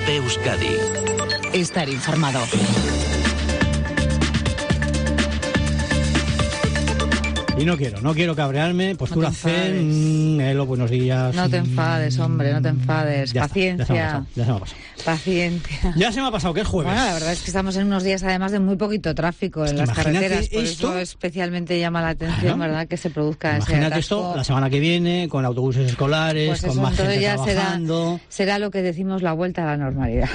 Cope Euskadi. Estar informado. Y no quiero cabrearme, postura zen, Elo, buenos días. No te enfades, hombre, no te enfades. Ya Paciencia. Ya se me ha pasado. Paciencia. Ya se me ha pasado, que es jueves. Bueno, la verdad es que estamos en unos días además de muy poquito tráfico en las carreteras, por eso especialmente llama la atención, ¿verdad?, que se produzca ese Imagínate atasco. esto la semana que viene, con autobuses escolares, pues con eso, más gente ya trabajando. será lo que decimos la vuelta a la normalidad.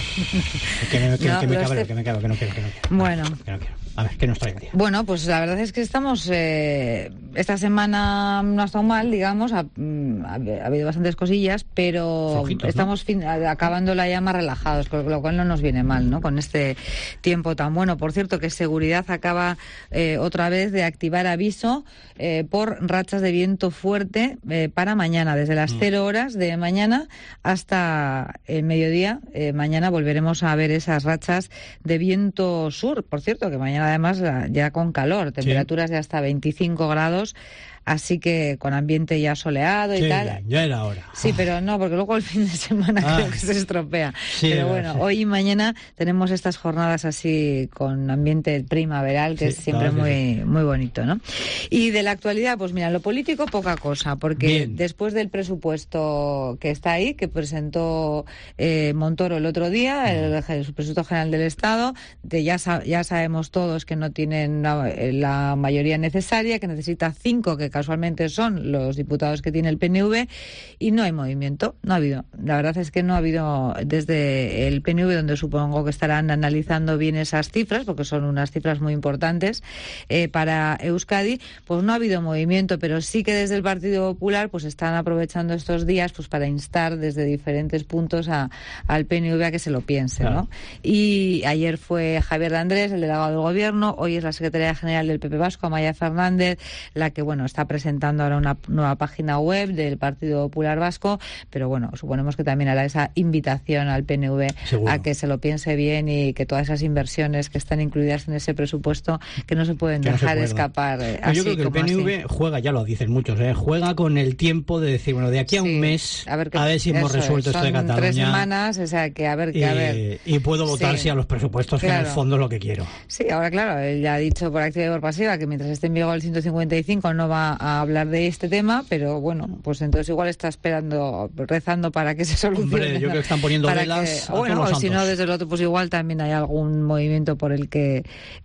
Que me cabreo, que no quiero. Bueno. Que no quiero. A ver, ¿qué nos trae el día? Bueno, pues la verdad es que estamos... esta semana no ha estado mal, digamos, ha habido bastantes cosillas, pero Flojitos, estamos acabándola ya más relajados, con lo cual no nos viene mal, ¿no?, con este tiempo tan bueno. Por cierto, que Seguridad acaba otra vez de activar aviso por rachas de viento fuerte para mañana, desde las 0 horas de mañana hasta el mediodía. Mañana volveremos a ver esas rachas de viento sur, por cierto, que mañana además ya con calor, temperaturas de hasta 25 grados, así que con ambiente ya soleado y tal. Ya era hora. Sí, pero no, porque luego el fin de semana creo que se estropea. Sí, pero bueno, hoy y mañana tenemos estas jornadas así con ambiente primaveral, que es siempre muy bonito, ¿no? Y de la actualidad, pues mira, lo político poca cosa, porque después del presupuesto que está ahí, que presentó Montoro el otro día, el presupuesto general del Estado, ya sabemos todos que no tienen la mayoría necesaria, que necesita 5, que casualmente son los diputados que tiene el PNV, y no hay movimiento, no ha habido. La verdad es que no ha habido desde el PNV, donde supongo que estarán analizando bien esas cifras, porque son unas cifras muy importantes para Euskadi, pues no ha habido movimiento, pero sí que desde el Partido Popular pues están aprovechando estos días pues para instar desde diferentes puntos al PNV a que se lo piense, ¿no? Y ayer fue Javier de Andrés, el delegado del Gobierno, hoy es la secretaria general del PP Vasco, Amaia Fernández, la que, bueno, está presentando ahora una nueva página web del Partido Popular Vasco, pero bueno, suponemos que también hará esa invitación al PNV a que se lo piense bien y que todas esas inversiones que están incluidas en ese presupuesto que no se pueden dejar escapar así. Yo creo que el PNV así juega, ya lo dicen muchos, juega con el tiempo de decir, bueno, de aquí a un mes, a ver si hemos resuelto esto de Cataluña. 3 semanas, o sea, que a ver. Y puedo votar sí a los presupuestos, que en el fondo es lo que quiero. Sí, ahora claro, él ya ha dicho por activa y por pasiva que mientras esté en vigor el 155 no va a hablar de este tema, pero bueno, pues entonces igual está esperando, rezando para que se solucione. Hombre, yo creo que están poniendo velas bueno, o si no, desde el otro, pues igual también hay algún movimiento por el que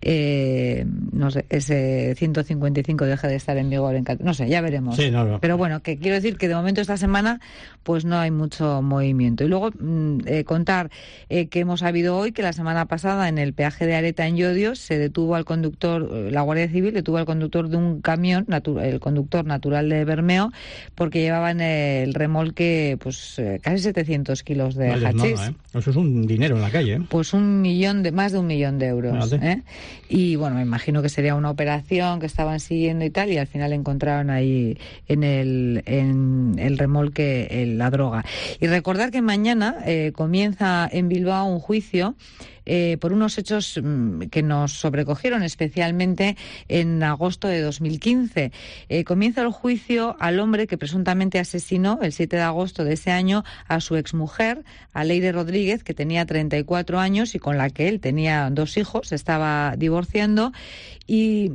no sé, ese 155 deje de estar en vigor en Cataluña. No sé, ya veremos. Sí, no. Pero bueno, que quiero decir que de momento esta semana pues no hay mucho movimiento. Y luego contar que hemos sabido hoy que la semana pasada en el peaje de Areta en Llodio se detuvo al conductor, la Guardia Civil detuvo al conductor de un camión, el conductor natural de Bermeo, porque llevaba en el remolque pues casi 700 kilos de hachís. Eso es un dinero en la calle. Pues más de 1 millón de euros. Y bueno, me imagino que sería una operación que estaban siguiendo y tal, y al final encontraron ahí en el remolque la droga. Y recordar que mañana comienza en Bilbao un juicio por unos hechos que nos sobrecogieron especialmente en agosto de 2015. Comienza el juicio al hombre que presuntamente asesinó el 7 de agosto de ese año a su exmujer, a Leire Rodríguez, que tenía 34 años y con la que él tenía 2 hijos, se estaba divorciando, y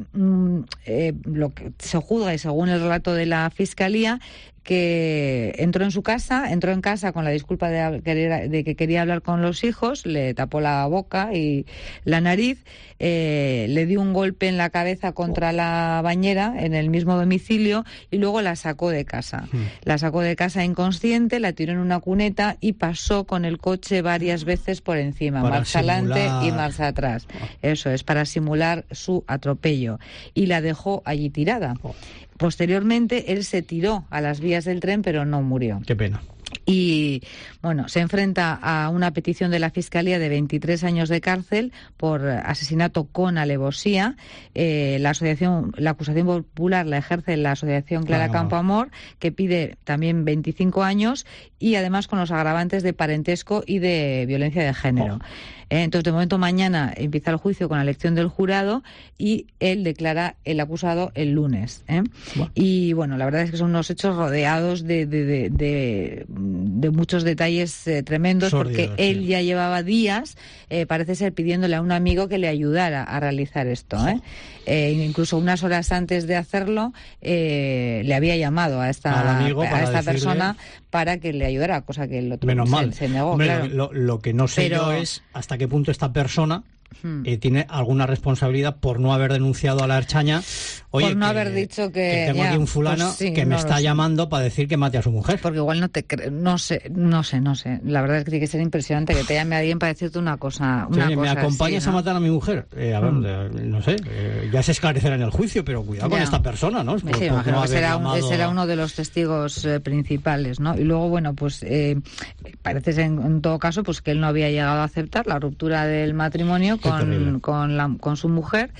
lo que se juzga, y según el relato de la Fiscalía, que entró en casa con la disculpa de que quería hablar con los hijos, le tapó la boca y la nariz, le dio un golpe en la cabeza contra la bañera en el mismo domicilio y luego la sacó de casa. La sacó de casa inconsciente, la tiró en una cuneta y pasó con el coche varias veces por encima, marcha adelante y marcha atrás. Eso es, para simular su atropello. Y la dejó allí tirada. Posteriormente, él se tiró a las vías del tren, pero no murió. Qué pena. Y bueno, se enfrenta a una petición de la Fiscalía de 23 años de cárcel por asesinato con alevosía. La acusación popular la ejerce la asociación Clara Campoamor, que pide también 25 años y además con los agravantes de parentesco y de violencia de género. Entonces, de momento, mañana empieza el juicio con la elección del jurado y él declara el acusado el lunes. Y bueno, la verdad es que son unos hechos rodeados de muchos detalles tremendos, porque él ya llevaba días, parece ser, pidiéndole a un amigo que le ayudara a realizar esto. Incluso unas horas antes de hacerlo, le había llamado a esta persona para que le ayudara, cosa que el otro se negó. Hombre, claro. Lo que no sé yo es hasta qué punto esta persona tiene alguna responsabilidad por no haber denunciado a la Ertzaintza. Oye, por no haber dicho que tengo aquí un fulano que me está llamando para decir que mate a su mujer. Porque igual no te no sé. La verdad es que tiene que ser impresionante que te llame alguien para decirte una cosa. ¿Me acompañas a matar a mi mujer? A ver, no sé, ya se esclarecerá en el juicio, pero cuidado con esta persona, ¿no? Sí, imagino que será uno de los testigos principales, ¿no? Y luego, bueno, pues parece ser en todo caso pues que él no había llegado a aceptar la ruptura del matrimonio con su mujer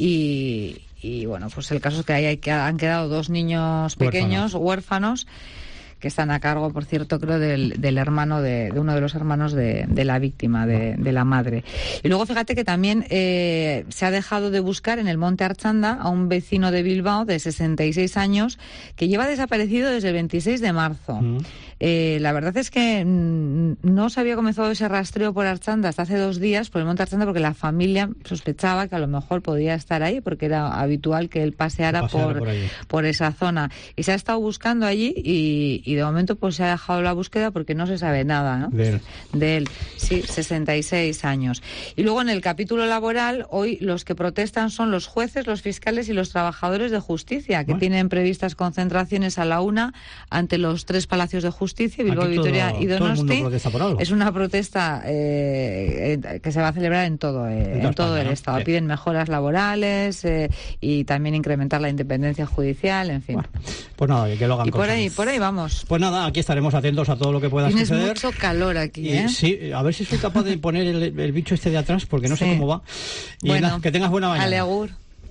y bueno, pues el caso es que han quedado 2 niños pequeños, huérfanos, que están a cargo, por cierto, creo, del hermano de uno de los hermanos de la víctima, de la madre. Y luego fíjate que también se ha dejado de buscar en el Monte Archanda a un vecino de Bilbao de 66 años que lleva desaparecido desde el 26 de marzo. La verdad es que no se había comenzado ese rastreo por Archanda hasta hace 2 días, por el Monte Archanda, porque la familia sospechaba que a lo mejor podía estar ahí, porque era habitual que él paseara por esa zona. Y se ha estado buscando allí y de momento pues se ha dejado la búsqueda porque no se sabe nada, ¿no? De él. Sí, 66 años. Y luego en el capítulo laboral, hoy los que protestan son los jueces, los fiscales y los trabajadores de justicia, que tienen previstas concentraciones a la 1 ante los 3 palacios de justicia, Bilbao, Vitoria y Donosti. Es una protesta que se va a celebrar en todo el Estado. Bien. Piden mejoras laborales y también incrementar la independencia judicial, en fin. Bueno, pues nada, que lo hagan por ahí vamos. Pues nada, aquí estaremos atentos a todo lo que pueda suceder. Tienes mucho calor aquí, Sí, a ver si soy capaz de poner el bicho este de atrás, porque no sé cómo va. Y bueno, nada, que tengas buena mañana. Alegur.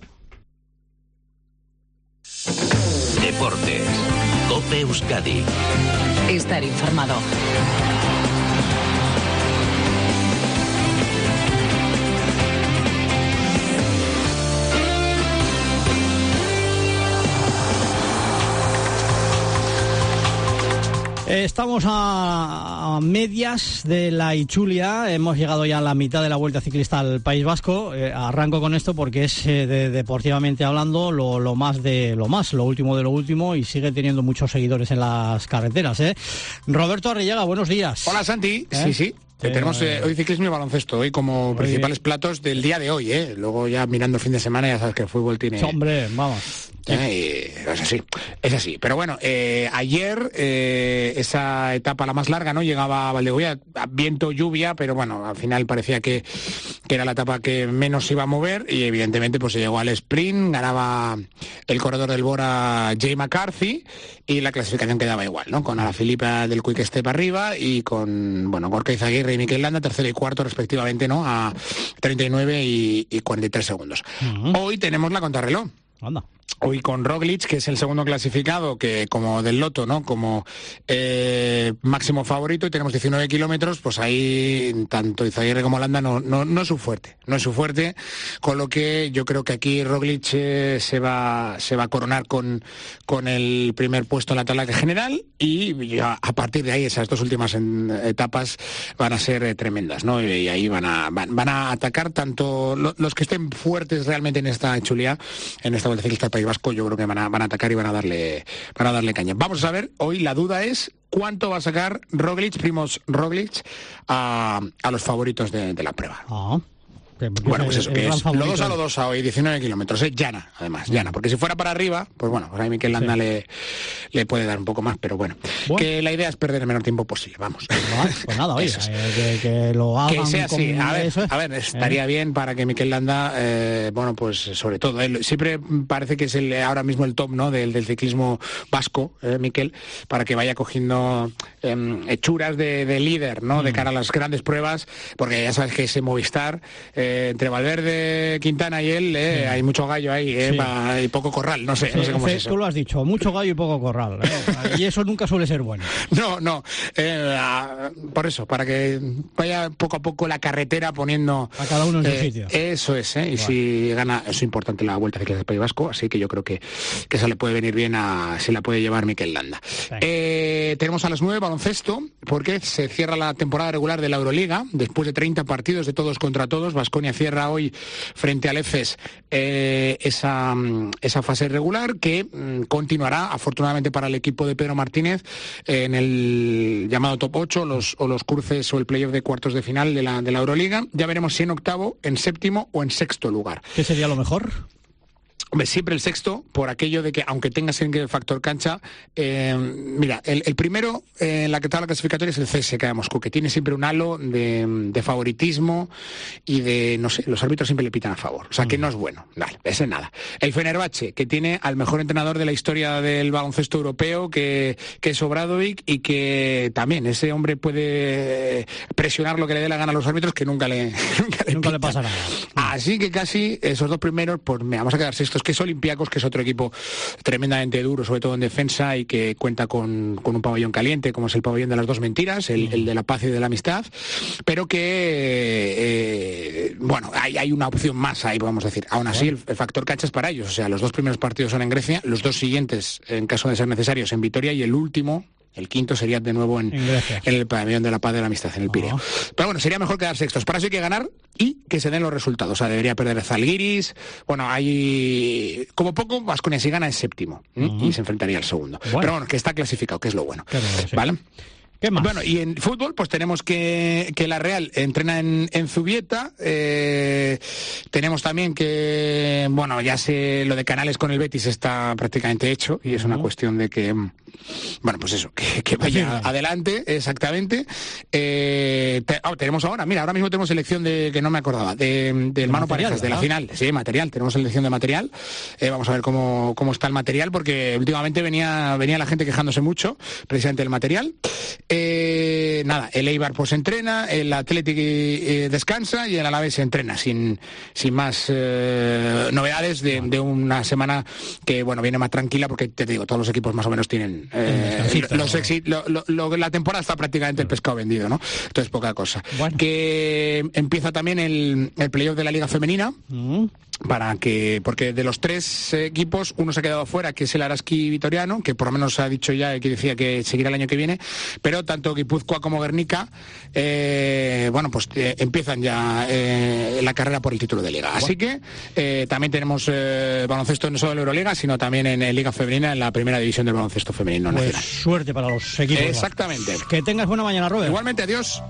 Deportes. COPE Euskadi. Estar informado. Estamos a medias de la Itzulia, hemos llegado ya a la mitad de la Vuelta Ciclista al País Vasco. Arranco con esto porque es deportivamente hablando lo más de lo más, lo último de lo último, y sigue teniendo muchos seguidores en las carreteras. Roberto Arrillaga, buenos días. Hola Santi, sí. Tenemos hoy ciclismo y baloncesto, hoy como principales platos del día de hoy, Luego ya mirando el fin de semana ya sabes que el fútbol tiene... Hombre, vamos. Es así. Pero bueno, ayer esa etapa la más larga, ¿no? Llegaba a Valdegoya, viento, lluvia, pero bueno, al final parecía que era la etapa que menos se iba a mover y evidentemente pues se llegó al sprint, ganaba el corredor del Bora Jay McCarthy y la clasificación quedaba igual, ¿no? Con Alaphilippe del Quick Step arriba y con, Gorka Izaguirre y Mikel Landa, tercero y cuarto respectivamente, ¿no? A 39 y 43 segundos. Hoy tenemos la contrarreloj. Anda. Hoy con Roglic, que es el segundo clasificado, que como del loto, ¿no? Como máximo favorito, y tenemos 19 kilómetros, pues ahí tanto Izaguirre como Landa no es su fuerte. No es su fuerte, con lo que yo creo que aquí Roglic se va a coronar con el primer puesto en la tabla general, y ya a partir de ahí esas 2 últimas etapas van a ser tremendas, ¿no? Y ahí van a atacar tanto los que estén fuertes realmente en esta chulía, en esta Vuelta Ciclista del País Vasco. Yo creo que van a atacar y van a darle caña. Vamos a ver, hoy la duda es cuánto va a sacar Primož Roglic a los favoritos de la prueba. Bueno, pues eso, que es lo 2 a lo 2 a hoy, 19 kilómetros, llana, además, llana, porque si fuera para arriba, pues bueno, pues ahí Mikel Landa le puede dar un poco más, pero bueno, que la idea es perder el menor tiempo posible, vamos. Pues nada, oye, que lo hagan. Que sea así, a ver, estaría bien para que Mikel Landa, pues sobre todo, él siempre parece que es ahora mismo el top, ¿no?, del ciclismo vasco, Mikel, para que vaya cogiendo hechuras de líder, ¿no?, de cara a las grandes pruebas, porque ya sabes que ese Movistar... entre Valverde, Quintana y él hay mucho gallo ahí, y poco corral, no sé cómo es eso. Tú lo has dicho, mucho gallo y poco corral, y eso nunca suele ser bueno. No, por eso, para que vaya poco a poco la carretera poniendo a cada uno en su sitio. Eso es, y si gana, es importante la Vuelta Ciclista del País Vasco, así que yo creo que esa le puede venir bien se la puede llevar Mikel Landa. Tenemos a las 9 baloncesto, porque se cierra la temporada regular de la Euroliga, después de 30 partidos de todos contra todos. Baskonia cierra hoy frente al Efes esa fase regular, que continuará, afortunadamente para el equipo de Pedro Martínez, en el llamado top 8, o los cruces o el playoff de cuartos de final de la Euroliga. Ya veremos si en octavo, en séptimo o en sexto lugar. ¿Qué sería lo mejor? Hombre, siempre el sexto, por aquello de que, aunque tengas el factor cancha, mira, el primero en la tabla clasificatoria es el CSKA de Moscú, que tiene siempre un halo de favoritismo y de, no sé, los árbitros siempre le pitan a favor, o sea que no es bueno, vale, ese nada. El Fenerbahce, que tiene al mejor entrenador de la historia del baloncesto europeo, que es Obradovic, y que también ese hombre puede presionar lo que le dé la gana a los árbitros, que nunca le pasa nada. Así que casi esos dos primeros, pues me vamos a quedar sextos, que es Olympiacos, que es otro equipo tremendamente duro, sobre todo en defensa, y que cuenta con un pabellón caliente, como es el pabellón de las dos mentiras, el de la paz y de la amistad, pero que hay una opción más ahí, podemos decir. Aún así, el factor cancha es para ellos, o sea, los dos primeros partidos son en Grecia, los dos siguientes, en caso de ser necesarios, en Vitoria, y el último, el quinto, sería de nuevo en el pabellón de la paz y de la amistad, en el Pireo. Pero bueno, sería mejor quedar sextos. Para eso hay que ganar y que se den los resultados. O sea, debería perder Zalgiris. Bueno, hay como poco, Baskonia si gana es séptimo, y se enfrentaría al segundo. Pero bueno, que está clasificado, que es lo bueno. ¿Vale? ¿Qué más? Bueno, y en fútbol, pues tenemos que la Real entrena en Zubieta. Tenemos también que, bueno, ya sé, lo de Canales con el Betis está prácticamente hecho, y es una cuestión de que, bueno, pues eso, que vaya adelante, exactamente. Tenemos ahora mismo tenemos selección de, que no me acordaba, del mano parejas, de la final. Sí, material, tenemos selección de material. Vamos a ver cómo está el material, porque últimamente venía la gente quejándose mucho, precisamente del material. El Eibar pues entrena, el Athletic descansa, y el Alavés se entrena sin más novedades de una semana que, bueno, viene más tranquila, porque te digo, todos los equipos más o menos tienen la temporada está prácticamente el pescado vendido, ¿no? Entonces poca cosa. Bueno. Que empieza también el playoff de la Liga Femenina. Porque de los tres equipos, uno se ha quedado fuera, que es el Araski Vitoriano, que por lo menos ha dicho ya, que decía que seguirá el año que viene, pero tanto Guipúzcoa como Guernica empiezan ya la carrera por el título de Liga. Así que también tenemos baloncesto no solo en Euroliga, sino también en Liga Femenina, en la primera división del baloncesto femenino nacional. Suerte para los equipos. Exactamente. Que tengas buena mañana, Robert. Igualmente, adiós.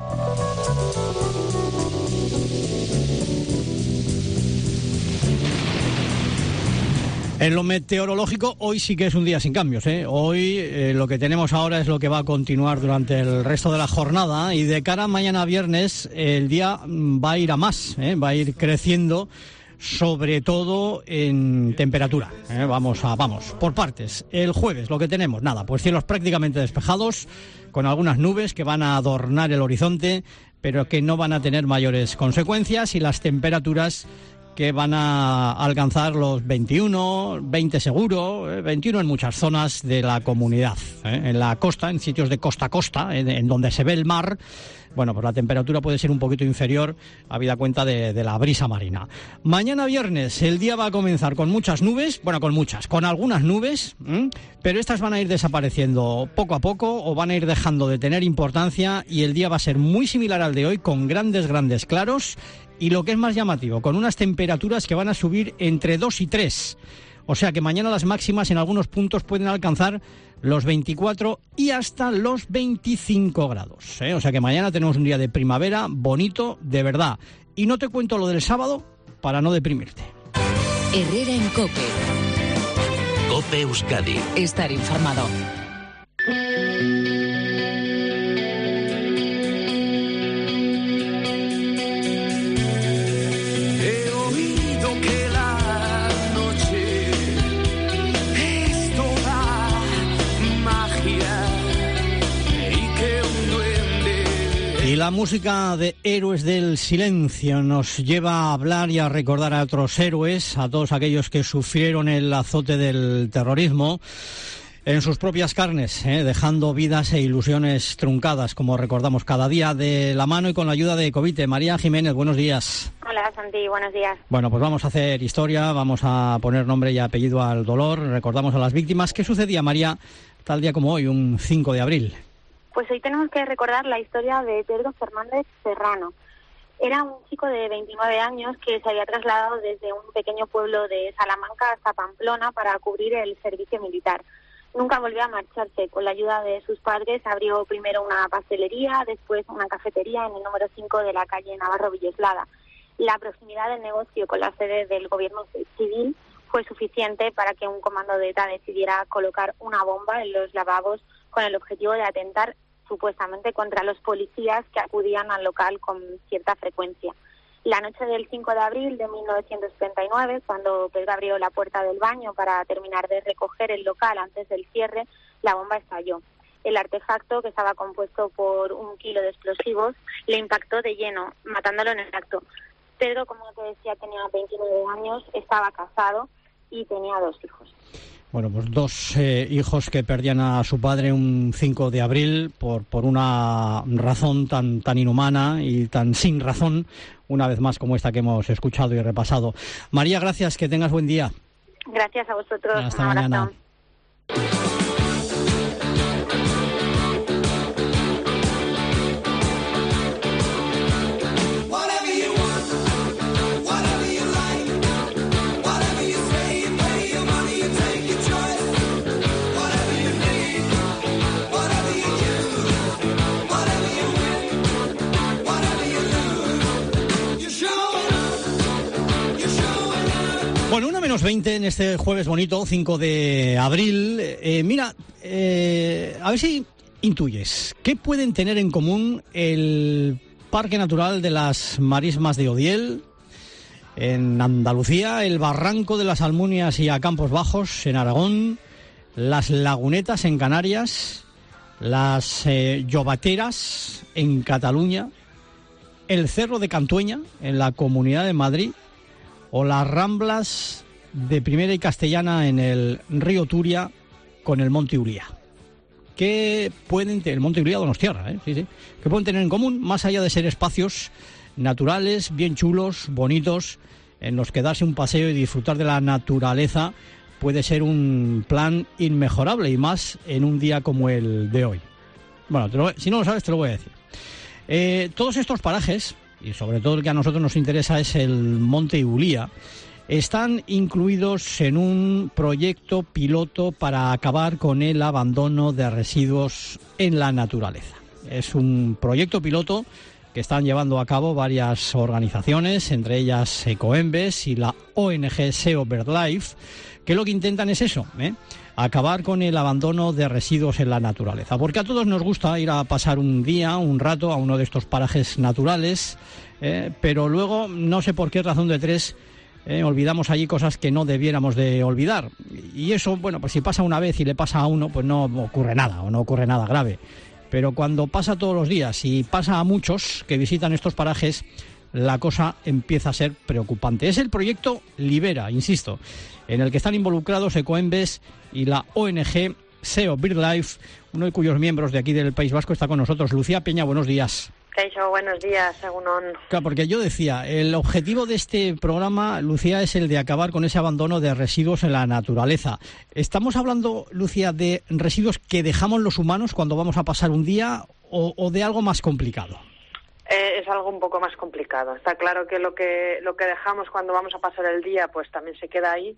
En lo meteorológico, hoy sí que es un día sin cambios, ¿eh? Hoy lo que tenemos ahora es lo que va a continuar durante el resto de la jornada, y de cara a mañana viernes el día va a ir a más, va a ir creciendo, sobre todo en temperatura. Vamos por partes. El jueves lo que tenemos, pues cielos prácticamente despejados, con algunas nubes que van a adornar el horizonte, pero que no van a tener mayores consecuencias, y las temperaturas que van a alcanzar los 21, 20 seguro, 21 en muchas zonas de la comunidad. En la costa, en sitios de costa a costa, en donde se ve el mar, bueno, pues la temperatura puede ser un poquito inferior, habida cuenta de la brisa marina. Mañana viernes el día va a comenzar con muchas nubes, con algunas nubes, pero estas van a ir desapareciendo poco a poco, o van a ir dejando de tener importancia, y el día va a ser muy similar al de hoy, con grandes claros, y lo que es más llamativo, con unas temperaturas que van a subir entre 2 y 3. O sea que mañana las máximas en algunos puntos pueden alcanzar los 24 y hasta los 25 grados. O sea que mañana tenemos un día de primavera bonito, de verdad. Y no te cuento lo del sábado para no deprimirte. Herrera en COPE. COPE Euskadi. Estar informado. Y la música de Héroes del Silencio nos lleva a hablar y a recordar a otros héroes, a todos aquellos que sufrieron el azote del terrorismo en sus propias carnes, dejando vidas e ilusiones truncadas, como recordamos cada día, de la mano y con la ayuda de Covite. María Jiménez, buenos días. Hola, Santi, buenos días. Bueno, pues vamos a hacer historia, vamos a poner nombre y apellido al dolor, recordamos a las víctimas. ¿Qué sucedía, María, tal día como hoy, un 5 de abril? Pues hoy tenemos que recordar la historia de Pedro Fernández Serrano. Era un chico de 29 años que se había trasladado desde un pequeño pueblo de Salamanca hasta Pamplona para cubrir el servicio militar. Nunca volvió a marcharse. Con la ayuda de sus padres abrió primero una pastelería, después una cafetería en el número 5 de la calle Navarro Villeslada. La proximidad del negocio con la sede del gobierno civil fue suficiente para que un comando de ETA decidiera colocar una bomba en los lavabos con el objetivo de atentar supuestamente contra los policías que acudían al local con cierta frecuencia. La noche del 5 de abril de 1939, cuando Pedro abrió la puerta del baño para terminar de recoger el local antes del cierre, la bomba estalló. El artefacto, que estaba compuesto por 1 kilo de explosivos, le impactó de lleno, matándolo en el acto. Pedro, como te decía, tenía 29 años, estaba casado y tenía 2 hijos. Bueno, pues 2 hijos que perdían a su padre un 5 de abril por una razón tan inhumana y tan sin razón, una vez más como esta que hemos escuchado y repasado. María, gracias, que tengas buen día. Gracias a vosotros. Hasta mañana. Bueno, 1:20 en este jueves bonito, 5 de abril. Mira, a ver si intuyes, ¿qué pueden tener en común el Parque Natural de las Marismas de Odiel, en Andalucía, el Barranco de las Almunias y a Campos Bajos, en Aragón, las Lagunetas, en Canarias, las Llobateras, en Cataluña, el Cerro de Cantueña, en la Comunidad de Madrid, o las Ramblas de Primera y Castellana en el río Turia con el Monte Uría? ¿Qué pueden tener, el Monte Uría Donostiarra, sí, qué pueden tener en común, más allá de ser espacios naturales, bien chulos, bonitos, en los que darse un paseo y disfrutar de la naturaleza puede ser un plan inmejorable, y más en un día como el de hoy? Bueno, si no lo sabes, te lo voy a decir. Todos estos parajes, y sobre todo el que a nosotros nos interesa es el Monte Uría, están incluidos en un proyecto piloto para acabar con el abandono de residuos en la naturaleza. Es un proyecto piloto que están llevando a cabo varias organizaciones, entre ellas Ecoembes y la ONG SEO BirdLife, que lo que intentan es eso, acabar con el abandono de residuos en la naturaleza. Porque a todos nos gusta ir a pasar un día, un rato, a uno de estos parajes naturales, pero luego, no sé por qué razón de tres, olvidamos allí cosas que no debiéramos de olvidar. Y eso, bueno, pues si pasa una vez y le pasa a uno, pues no ocurre nada, o no ocurre nada grave. Pero cuando pasa todos los días y pasa a muchos que visitan estos parajes, la cosa empieza a ser preocupante. Es el proyecto Libera, insisto, en el que están involucrados Ecoembes y la ONG SEO BirdLife, uno de cuyos miembros de aquí del País Vasco está con nosotros. Lucía Peña, buenos días. Caixo, buenos días, Egunon. Claro, porque yo decía, el objetivo de este programa, Lucía, es el de acabar con ese abandono de residuos en la naturaleza. ¿Estamos hablando, Lucía, de residuos que dejamos los humanos cuando vamos a pasar un día o de algo más complicado? Es algo un poco más complicado. Está claro que lo que dejamos cuando vamos a pasar el día pues también se queda ahí,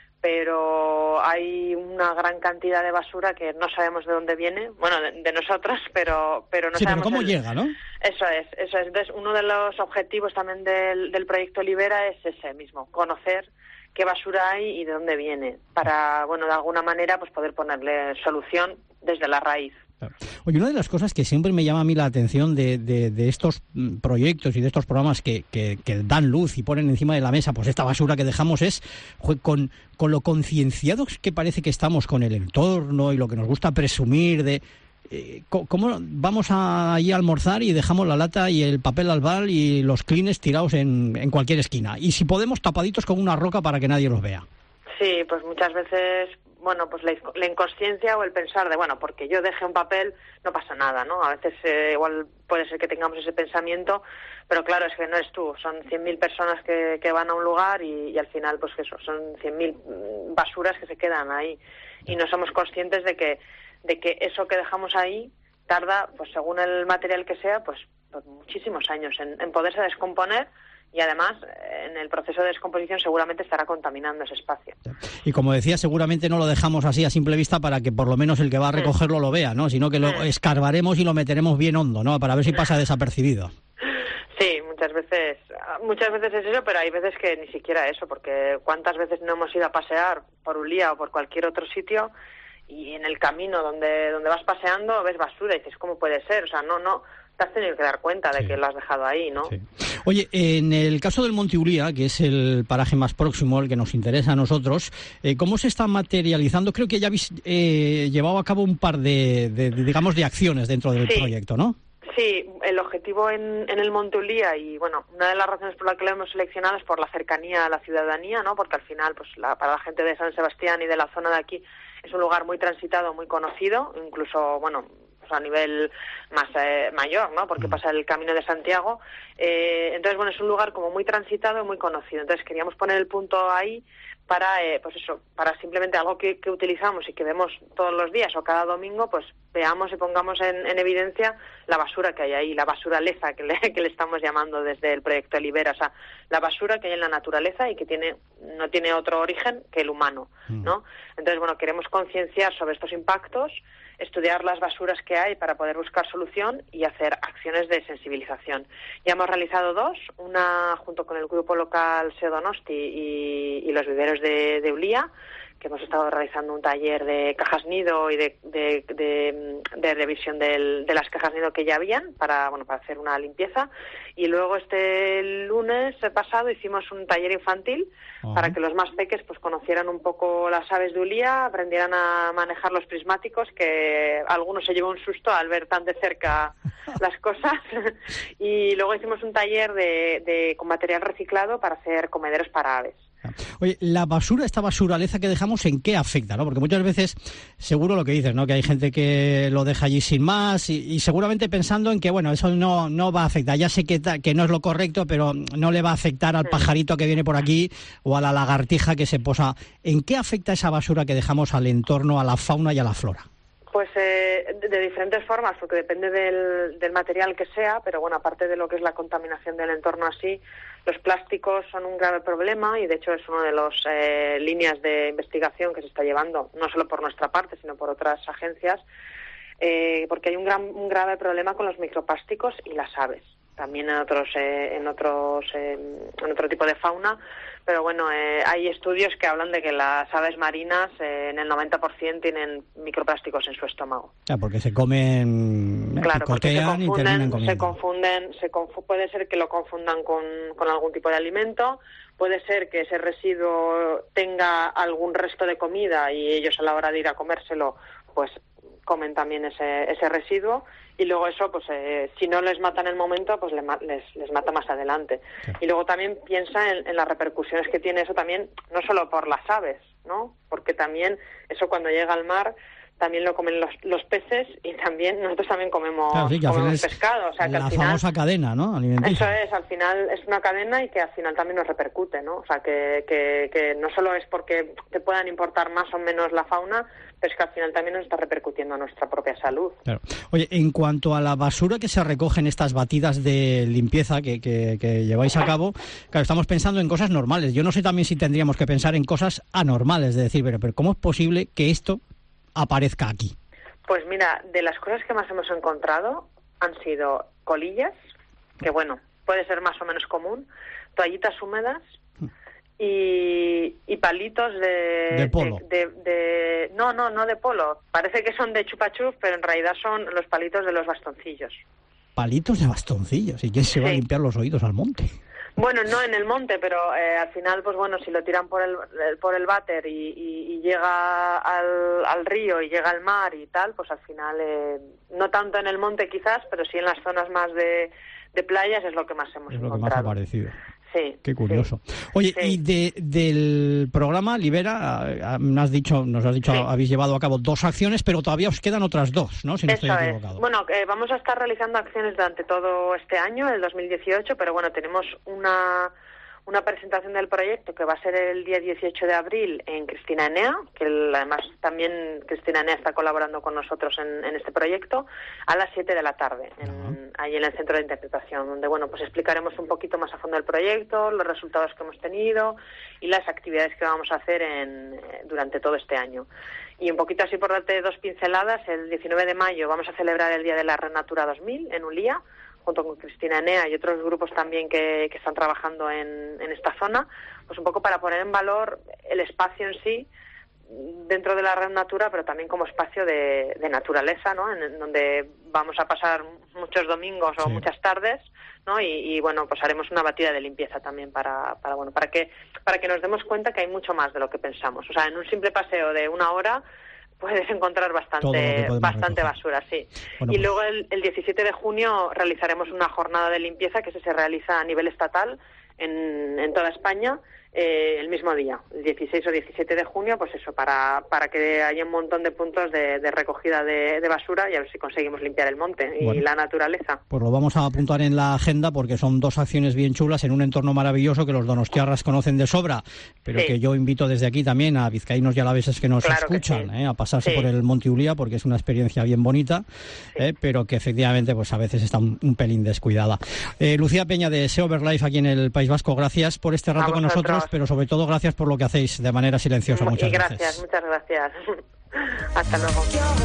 pero hay una gran cantidad de basura que no sabemos de dónde viene, bueno, de nosotras, pero no sí, sabemos pero cómo llega, ¿no? Eso es. Entonces, uno de los objetivos también del proyecto Libera es ese mismo, conocer qué basura hay y de dónde viene, para, bueno, de alguna manera pues poder ponerle solución desde la raíz. Claro. Oye, una de las cosas que siempre me llama a mí la atención de estos proyectos y de estos programas que dan luz y ponen encima de la mesa pues esta basura que dejamos es con lo concienciados que parece que estamos con el entorno y lo que nos gusta presumir de ¿cómo vamos ahí a almorzar y dejamos la lata y el papel albal y los clines tirados en cualquier esquina? Y si podemos, tapaditos con una roca para que nadie los vea. Sí, pues muchas veces, bueno, pues la inconsciencia o el pensar de, bueno, porque yo deje un papel no pasa nada, ¿no? A veces igual puede ser que tengamos ese pensamiento, pero claro, es que no eres tú, son 100.000 personas que van a un lugar y al final, pues eso, son 100.000 basuras que se quedan ahí y no somos conscientes de que eso que dejamos ahí tarda, pues según el material que sea, pues muchísimos años en poderse descomponer. Y además, en el proceso de descomposición seguramente estará contaminando ese espacio. Y como decía, seguramente no lo dejamos así a simple vista para que por lo menos el que va a recogerlo lo vea, ¿no? Sino que lo escarbaremos y lo meteremos bien hondo, ¿no? Para ver si pasa desapercibido. Sí, muchas veces es eso, pero hay veces que ni siquiera eso, porque ¿cuántas veces no hemos ido a pasear por Ulia o por cualquier otro sitio y en el camino donde vas paseando ves basura y dices, ¿cómo puede ser? O sea, no te has tenido que dar cuenta de que lo has dejado ahí, ¿no? Sí. Oye, en el caso del Monte Ulia, que es el paraje más próximo, el que nos interesa a nosotros, ¿cómo se está materializando? Creo que ya habéis llevado a cabo un par de acciones dentro del proyecto, ¿no? Sí, el objetivo en el Monte Ulia, y bueno, una de las razones por las que lo hemos seleccionado es por la cercanía a la ciudadanía, ¿no? Porque al final, pues para la gente de San Sebastián y de la zona de aquí es un lugar muy transitado, muy conocido, incluso, bueno, a nivel más mayor, ¿no? Porque pasa el Camino de Santiago. Entonces, bueno, es un lugar como muy transitado y muy conocido. Entonces, queríamos poner el punto ahí para, pues eso, para simplemente algo que utilizamos y que vemos todos los días o cada domingo, pues veamos y pongamos en evidencia la basura que hay ahí, la basuraleza que le estamos llamando desde el proyecto Libera, o sea, la basura que hay en la naturaleza y que no tiene otro origen que el humano, ¿no? Entonces, bueno, queremos concienciar sobre estos impactos, estudiar las basuras que hay para poder buscar solución y hacer acciones de sensibilización. Ya hemos realizado 2, una junto con el grupo local SEO Donosti y los viveros de Ulia, que hemos estado realizando un taller de cajas nido y de revisión de las cajas nido que ya habían para hacer una limpieza. Y luego este lunes pasado hicimos un taller infantil para que los más peques pues conocieran un poco las aves de Ulia, aprendieran a manejar los prismáticos, que algunos se llevó un susto al ver tan de cerca las cosas. Y luego hicimos un taller con material reciclado para hacer comederos para aves. Oye, esta basuraleza que dejamos, ¿en qué afecta, no? Porque muchas veces, seguro lo que dices, ¿no? Que hay gente que lo deja allí sin más y seguramente pensando en que, bueno, eso no va a afectar. Ya sé que no es lo correcto, pero no le va a afectar al pajarito que viene por aquí o a la lagartija que se posa. ¿En qué afecta esa basura que dejamos al entorno, a la fauna y a la flora? Pues de diferentes formas, porque depende del material que sea, pero bueno, aparte de lo que es la contaminación del entorno así, los plásticos son un grave problema y de hecho es una de las líneas de investigación que se está llevando, no solo por nuestra parte, sino por otras agencias, porque hay un grave problema con los microplásticos y las aves. También en otro tipo de fauna, pero bueno, hay estudios que hablan de que las aves marinas en el 90% tienen microplásticos en su estómago. Porque se comen, claro, picotean y terminan comiendo. Puede ser que lo confundan con algún tipo de alimento, puede ser que ese residuo tenga algún resto de comida y ellos a la hora de ir a comérselo, pues comen también ese residuo. Y luego eso, pues si no les mata en el momento, pues les mata más adelante. Sí. Y luego también piensa en las repercusiones que tiene eso también, no solo por las aves, ¿no? Porque también eso cuando llega al mar también lo comen los peces y también nosotros también comemos pescado. O sea, que la al final, famosa cadena, ¿no? Alimenticia. Eso es, al final es una cadena y que al final también nos repercute, ¿no? O sea, que no solo es porque te puedan importar más o menos la fauna, pero es que al final también nos está repercutiendo a nuestra propia salud. Claro. Oye, en cuanto a la basura que se recoge en estas batidas de limpieza que lleváis a cabo, claro, estamos pensando en cosas normales. Yo no sé también si tendríamos que pensar en cosas anormales, de decir, pero ¿cómo es posible que esto aparezca aquí? Pues mira, de las cosas que más hemos encontrado han sido colillas, que bueno, puede ser más o menos común, toallitas húmedas y palitos de polo. No de polo. Parece que son de chupa-chup, pero en realidad son los palitos de los bastoncillos. ¿Palitos de bastoncillos? ¿Y quién se va a limpiar los oídos al monte? Bueno, no en el monte, pero al final, pues bueno, si lo tiran por el váter y llega al río y llega al mar y tal, pues al final, no tanto en el monte quizás, pero sí en las zonas más de playas es lo que más hemos encontrado. Es lo que más ha aparecido. Sí. Qué curioso. Sí. Oye, sí. Y del programa Libera, nos has dicho, sí, habéis llevado a cabo 2 acciones, pero todavía os quedan otras 2, ¿no? Si no estoy equivocado. Es. Bueno, vamos a estar realizando acciones durante todo este año, el 2018, pero bueno, tenemos una presentación del proyecto que va a ser el día 18 de abril en Cristina Enea, que además también Cristina Enea está colaborando con nosotros en este proyecto, a las 7 de la tarde, ahí en el Centro de Interpretación, donde bueno, pues explicaremos un poquito más a fondo el proyecto, los resultados que hemos tenido y las actividades que vamos a hacer durante todo este año. Y un poquito así por darte 2 pinceladas, el 19 de mayo vamos a celebrar el Día de la Red Natura 2000 en Ullía, junto con Cristina Enea y otros grupos también que están trabajando en esta zona, pues un poco para poner en valor el espacio en sí dentro de la Red Natura, pero también como espacio de naturaleza, ¿no? En donde vamos a pasar muchos domingos o muchas tardes, ¿no? Y bueno, pues haremos una batida de limpieza también para que nos demos cuenta que hay mucho más de lo que pensamos. O sea, en un simple paseo de 1 hora puedes encontrar bastante basura, sí. Bueno, y luego el 17 de junio realizaremos una jornada de limpieza que se realiza a nivel estatal en toda España, el mismo día, el 16 o 17 de junio, pues eso, para que haya un montón de puntos de recogida de basura y a ver si conseguimos limpiar el monte y la naturaleza. Pues lo vamos a apuntar en la agenda porque son 2 acciones bien chulas en un entorno maravilloso que los donostiarras conocen de sobra, pero que yo invito desde aquí también a vizcaínos y alaveses que nos escuchan, a pasarse por el Monte Ullía porque es una experiencia bien bonita, pero que efectivamente pues a veces está un pelín descuidada. Lucía Peña de SEO Verlife aquí en el País Vasco, gracias por este rato con nosotros, pero sobre todo gracias por lo que hacéis de manera silenciosa. Muchas gracias. Muchas gracias. Hasta luego.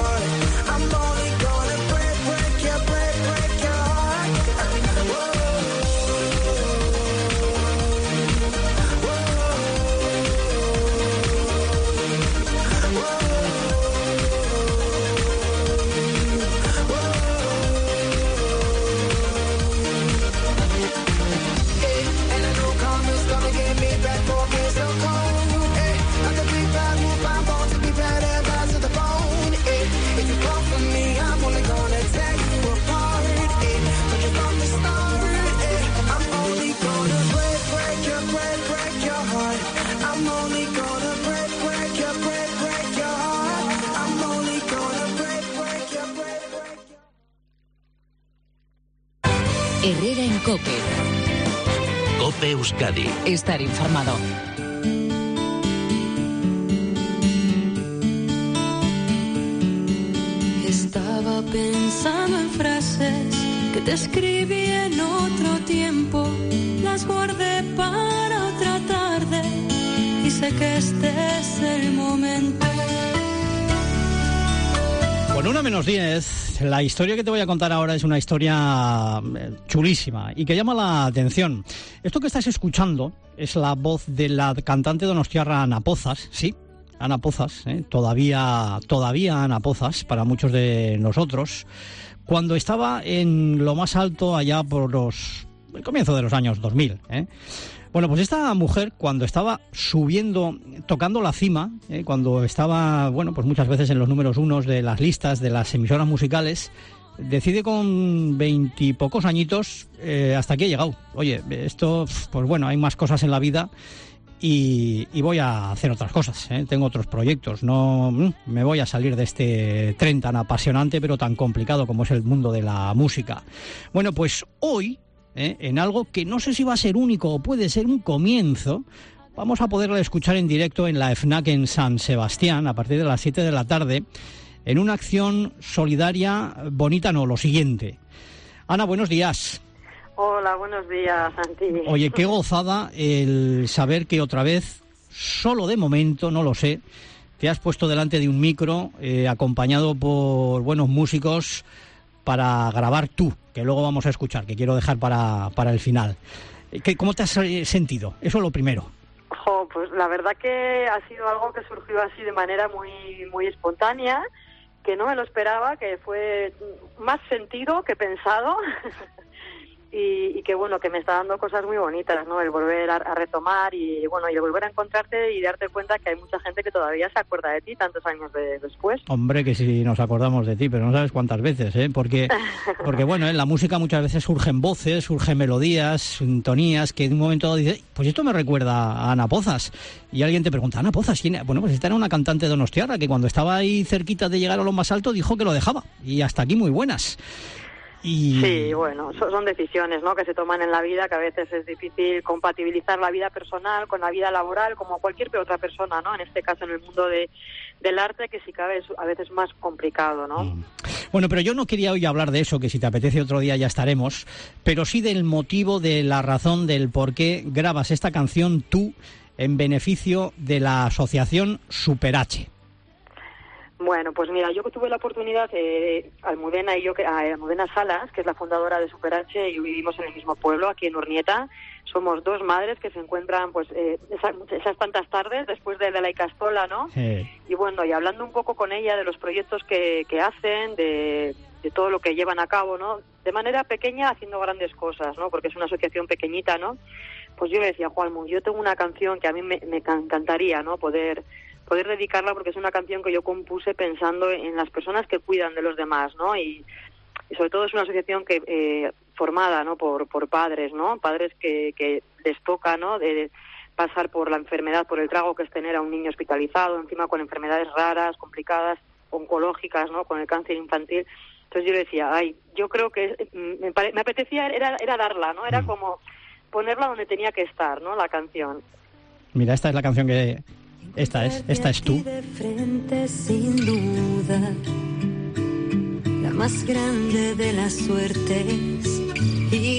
Herrera en COPE. COPE Euskadi. Estar informado. Estaba pensando en frases que te escribí en otro tiempo, las guardé para otra tarde y sé que este es el momento. Con 1:10, la historia que te voy a contar ahora es una historia chulísima y que llama la atención. Esto que estás escuchando es la voz de la cantante donostiarra Ana Pozas, sí, Ana Pozas, todavía Ana Pozas para muchos de nosotros, cuando estaba en lo más alto allá por el comienzo de los años 2000, Bueno, pues esta mujer, cuando estaba subiendo, tocando la cima, cuando estaba, bueno, pues muchas veces en los números 1 de las listas de las emisoras musicales, decide con 20 y pocos añitos, hasta aquí he llegado. Oye, esto, pues bueno, hay más cosas en la vida y voy a hacer otras cosas, tengo otros proyectos, no me voy a salir de este tren tan apasionante pero tan complicado como es el mundo de la música. Bueno, pues hoy, en algo que no sé si va a ser único o puede ser un comienzo, vamos a poderla escuchar en directo en la FNAC en San Sebastián a partir de las 7 de la tarde en una acción solidaria bonita, no, lo siguiente. Ana, buenos días. Hola, buenos días, Santi. Oye, qué gozada el saber que otra vez, solo de momento, no lo sé, te has puesto delante de un micro acompañado por buenos músicos para grabar tú, que luego vamos a escuchar, que quiero dejar para el final. ¿Cómo te has sentido? Eso es lo primero. Pues la verdad que ha sido algo que surgió así de manera muy, muy espontánea, que no me lo esperaba, que fue más sentido que pensado. y que bueno, que me está dando cosas muy bonitas, ¿no? El volver a retomar y bueno, y el volver a encontrarte y darte cuenta que hay mucha gente que todavía se acuerda de ti tantos años después. Hombre, que sí nos acordamos de ti, pero no sabes cuántas veces, ¿eh? Porque bueno, en la música muchas veces surgen voces, surgen melodías, sintonías, que en un momento dado dices, pues esto me recuerda a Ana Pozas. Y alguien te pregunta, ¿Ana Pozas quién? Bueno, pues esta era una cantante donostiarra que cuando estaba ahí cerquita de llegar a lo más alto dijo que lo dejaba. Y hasta aquí muy buenas. Sí, bueno, son decisiones, ¿no?, que se toman en la vida, que a veces es difícil compatibilizar la vida personal con la vida laboral, como cualquier otra persona, ¿no? En este caso, en el mundo del arte, que si cabe es a veces más complicado, ¿no? Bueno, pero yo no quería hoy hablar de eso, que si te apetece otro día ya estaremos, pero sí del motivo, de la razón, del por qué grabas esta canción tú en beneficio de la asociación Super H. Bueno, pues mira, yo que tuve la oportunidad, Almudena y yo, Almudena Salas, que es la fundadora de Super H, y vivimos en el mismo pueblo, aquí en Urnieta. Somos dos madres que se encuentran pues esas tantas tardes después de la Icastola, ¿no? Sí. Y bueno, y hablando un poco con ella de los proyectos que hacen, de todo lo que llevan a cabo, ¿no? De manera pequeña haciendo grandes cosas, ¿no? Porque es una asociación pequeñita, ¿no? Pues yo le decía, Juanmu, yo tengo una canción que a mí me encantaría, ¿no? Poder dedicarla, porque es una canción que yo compuse pensando en las personas que cuidan de los demás, ¿no? Y sobre todo es una asociación que formada, ¿no?, por padres, ¿no? Padres que les toca, ¿no?, de pasar por la enfermedad, por el trago que es tener a un niño hospitalizado, encima con enfermedades raras, complicadas, oncológicas, ¿no?, con el cáncer infantil. Entonces yo le decía, yo creo que me apetecía era darla, ¿no? Era como ponerla donde tenía que estar, ¿no?, la canción. Mira, esta es la canción que... Esta es tú. De frente, sin duda, la más grande de las suertes, y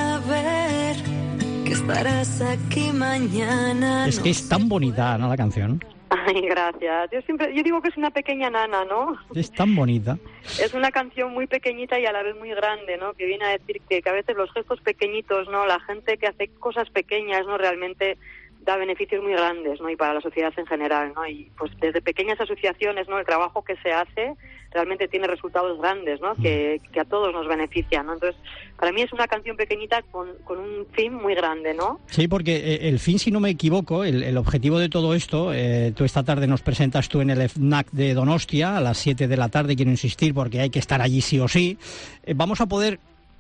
saber que estarás aquí mañana. Es que es tan bonita, ¿no?, la canción. Ay, gracias. Yo digo que es una pequeña nana, ¿no? Es tan bonita. Es una canción muy pequeñita y a la vez muy grande, ¿no? Que viene a decir que a veces los gestos pequeñitos, ¿no?, la gente que hace cosas pequeñas, ¿no?, realmente da beneficios muy grandes, ¿no?, y para la sociedad en general, ¿no? Y pues desde pequeñas asociaciones, ¿no?, el trabajo que se hace realmente tiene resultados grandes, ¿no?, que a todos nos benefician, ¿no? Entonces, para mí es una canción pequeñita con un fin muy grande, ¿no? Sí, porque el fin, si no me equivoco, el objetivo de todo esto, tú esta tarde nos presentas tú en el FNAC de Donostia a las 7 de la tarde, quiero insistir, porque hay que estar allí sí o sí. Vamos a poder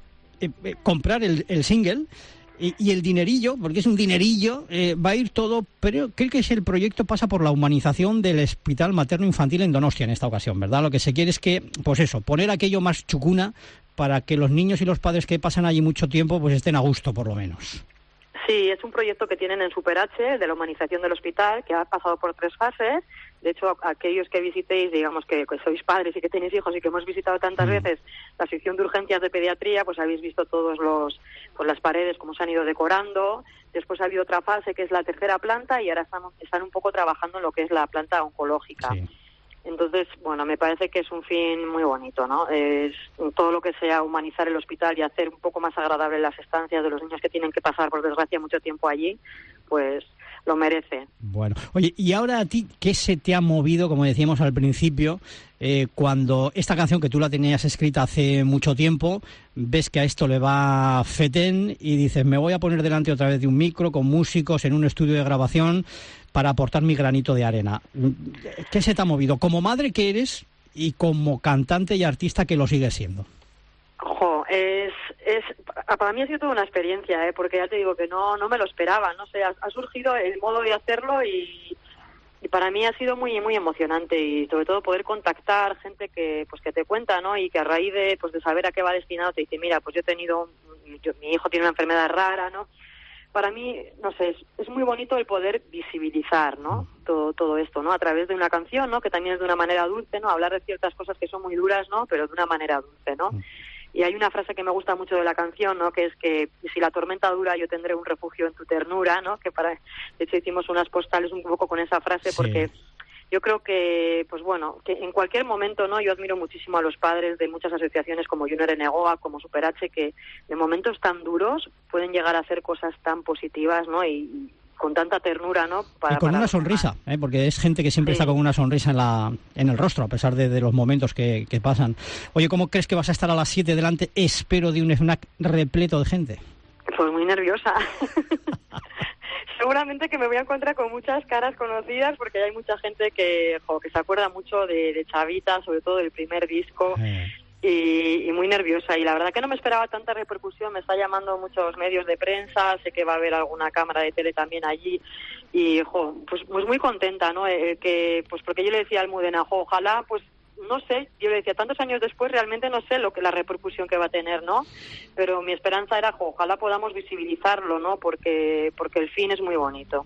comprar el single. Y el dinerillo, porque es un dinerillo, va a ir todo, pero creo que el proyecto pasa por la humanización del Hospital Materno Infantil en Donostia en esta ocasión, ¿verdad? Lo que se quiere es que, pues eso, poner aquello más chucuna para que los niños y los padres que pasan allí mucho tiempo pues estén a gusto, por lo menos. Sí, es un proyecto que tienen en Super H, de la humanización del hospital, que ha pasado por 3 fases. De hecho, aquellos que visitéis, digamos que sois padres y que tenéis hijos y que hemos visitado tantas veces la sección de urgencias de pediatría, pues habéis visto todos las paredes, cómo se han ido decorando. Después ha habido otra fase, que es la 3ª planta, y ahora están un poco trabajando en lo que es la planta oncológica. Sí. Entonces, bueno, me parece que es un fin muy bonito, ¿no? Es todo lo que sea humanizar el hospital y hacer un poco más agradable las estancias de los niños que tienen que pasar, por desgracia, mucho tiempo allí, pues lo merece. Bueno, oye, y ahora a ti, ¿qué se te ha movido, como decíamos al principio, cuando esta canción que tú la tenías escrita hace mucho tiempo, ves que a esto le va fetén y dices, me voy a poner delante otra vez de un micro, con músicos, en un estudio de grabación, para aportar mi granito de arena? ¿Qué se te ha movido? Como madre que eres y como cantante y artista que lo sigues siendo. Para mí ha sido toda una experiencia, porque ya te digo que no me lo esperaba, no sé, ha surgido el modo de hacerlo y para mí ha sido muy muy emocionante, y sobre todo poder contactar gente que te cuenta, ¿no? Y que a raíz de saber a qué va destinado te dice, mira, pues mi hijo tiene una enfermedad rara, ¿no? Para mí, no sé, es muy bonito el poder visibilizar, ¿no? Todo esto, ¿no? A través de una canción, ¿no? Que también es de una manera dulce, ¿no? Hablar de ciertas cosas que son muy duras, ¿no? Pero de una manera dulce, ¿no? Y hay una frase que me gusta mucho de la canción, ¿no?, que es que si la tormenta dura yo tendré un refugio en tu ternura, ¿no? Que de hecho hicimos unas postales un poco con esa frase, porque yo creo que, pues bueno, que en cualquier momento, ¿no? Yo admiro muchísimo a los padres de muchas asociaciones como Junior Enegoa, como Super H, que de momentos tan duros pueden llegar a hacer cosas tan positivas, ¿no? Y con tanta ternura, ¿no? Y con una sonrisa, porque es gente que siempre está con una sonrisa en el rostro, a pesar de los momentos que pasan. Oye, ¿cómo crees que vas a estar a las 7 delante, espero, de un FNAC repleto de gente? Pues muy nerviosa. Seguramente que me voy a encontrar con muchas caras conocidas, porque hay mucha gente que se acuerda mucho de Chavita, sobre todo del primer disco. Y muy nerviosa, y la verdad que no me esperaba tanta repercusión. Me está llamando muchos medios de prensa, sé que va a haber alguna cámara de tele también allí, y pues muy contenta, ¿no? Porque yo le decía a Almudena, ojalá, pues no sé, yo le decía, tantos años después realmente no sé la repercusión que va a tener, ¿no? Pero mi esperanza era, ojalá podamos visibilizarlo, ¿no? Porque el fin es muy bonito.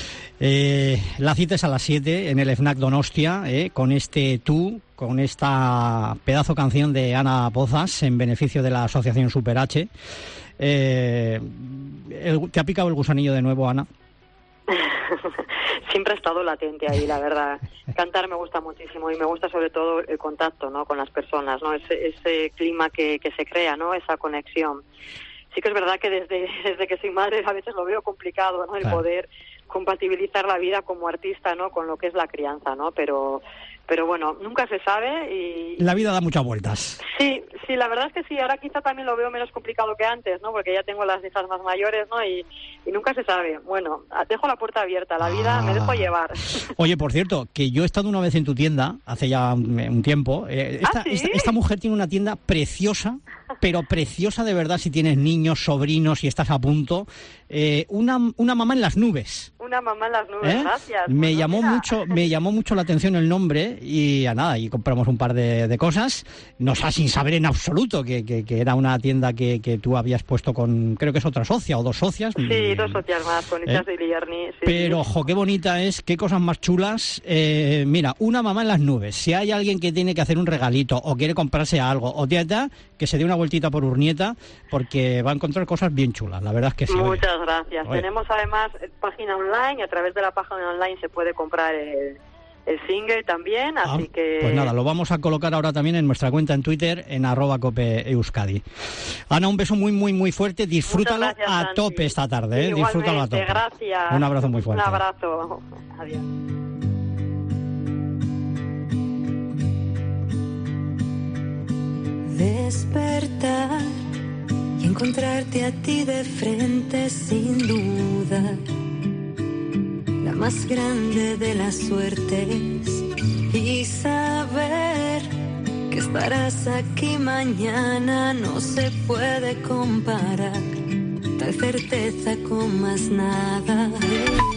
La cita es a las 7 en el FNAC Donostia, con con esta pedazo canción de Ana Pozas en beneficio de la asociación Super H. ¿Te ha picado el gusanillo de nuevo, Ana? Siempre ha estado latente ahí, la verdad. Cantar me gusta muchísimo, y me gusta sobre todo el contacto, ¿no? Con las personas, ¿no? Ese clima que se crea, ¿no? Esa conexión. Sí que es verdad que desde que soy madre a veces lo veo complicado, ¿no? El poder compatibilizar la vida como artista, ¿no? Con lo que es la crianza, ¿no? Pero bueno, nunca se sabe y... La vida da muchas vueltas. Sí, la verdad es que sí. Ahora quizá también lo veo menos complicado que antes, ¿no? Porque ya tengo las hijas más mayores, ¿no? Y nunca se sabe. Bueno, dejo la puerta abierta. La vida me dejo llevar. Oye, por cierto, que yo he estado una vez en tu tienda, hace ya un tiempo. Esta mujer tiene una tienda preciosa, pero preciosa de verdad, si tienes niños, sobrinos y estás a punto. Una mamá en las nubes. Una mamá en las nubes, gracias. Me llamó mucho la atención el nombre, y y compramos un par de cosas, sin saber en absoluto que era una tienda que tú habías puesto con, creo que es otra socia o dos socias. Sí, dos socias más, con Ichas y Lierni. Sí. Pero, qué bonita es, qué cosas más chulas. Mira, una mamá en las nubes. Si hay alguien que tiene que hacer un regalito o quiere comprarse algo, o que se dé una vueltita por Urnieta, porque va a encontrar cosas bien chulas, la verdad es que sí. Muchas gracias. Tenemos además página online, y a través de la página online se puede comprar el single también, así que... Pues nada, lo vamos a colocar ahora también en nuestra cuenta en Twitter, en @copeeuskadi. Ana, un beso muy, muy, muy fuerte. Disfrútalo a tope esta tarde, Disfrútalo a tope. Gracias. Un abrazo muy fuerte. Un abrazo. Adiós. Despertar y encontrarte a ti de frente, sin duda. La más grande de las suertes, y saber que estarás aquí mañana no se puede comparar, tal certeza con más nada.